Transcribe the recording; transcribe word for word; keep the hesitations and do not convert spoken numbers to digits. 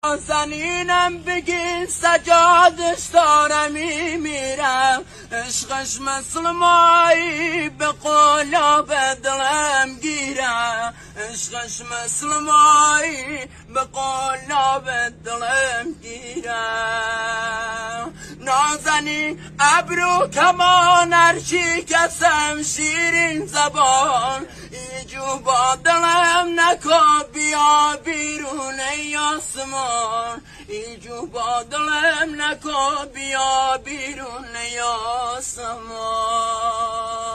زنینم بگین سجادش دارم میمیرم، عشقش مثل مایی به قلاب دلم گیرم، عشقش مثل مایی به قلاب دلم گیرم. نازنین ابرو کمان هرچی کسم شیرین زبان، ایجو با دلم نکن بیا بیرون ای آسمان، ایجو با دلم نکن بیا بیرون ای آسمان.